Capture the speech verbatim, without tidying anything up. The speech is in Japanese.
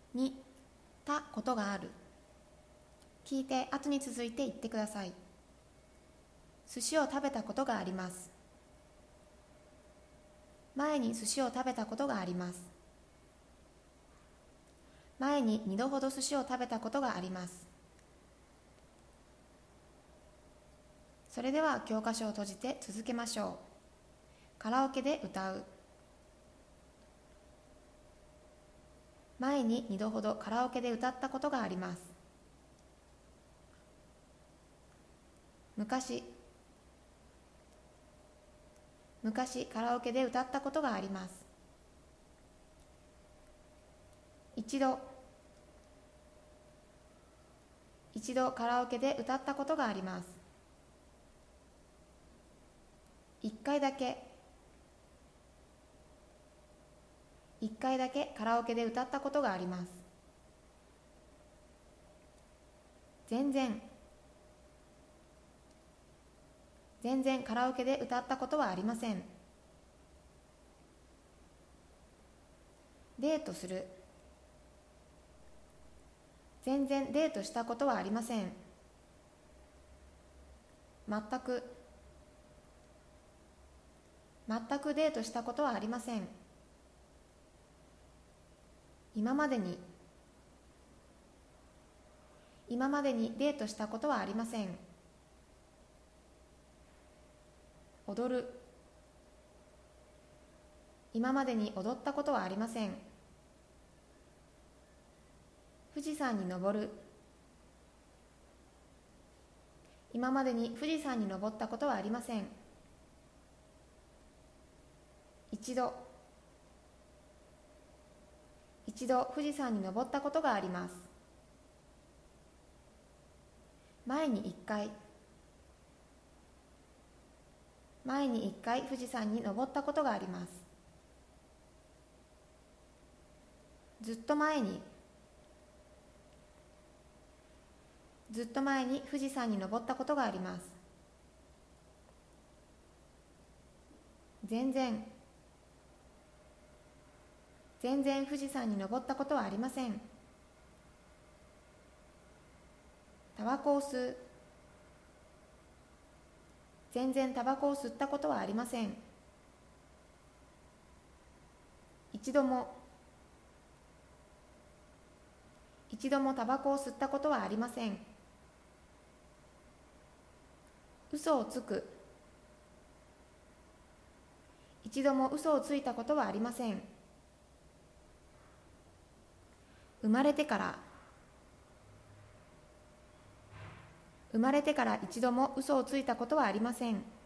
にたことがある。聞いて後に続いて言ってください。寿司を食べたことがあります。前に寿司を食べたことがあります。前に二度ほど寿司を食べたことがあります。それでは教科書を閉じて続けましょう。カラオケで歌う。前に二度ほどカラオケで歌ったことがあります。昔、昔カラオケで歌ったことがあります。一度、一度カラオケで歌ったことがあります。一回だけ、一回だけカラオケで歌ったことがあります。全然、全然カラオケで歌ったことはありません。デートする。全然デートしたことはありません。全く、全くデートしたことはありません。今までに、今までにデートしたことはありません。踊る。今までに踊ったことはありません。富士山に登る。今までに富士山に登ったことはありません。一度、一度富士山に登ったことがあります。前に一回、前に一回富士山に登ったことがあります。ずっと前に、ずっと前に富士山に登ったことがあります。全然、全然富士山に登ったことはありません。タバコを吸う。全然タバコを吸ったことはありません。一度も、一度もタバコを吸ったことはありません。嘘をつく。一度も嘘をついたことはありません。生まれてから、生まれてから一度も嘘をついたことはありません。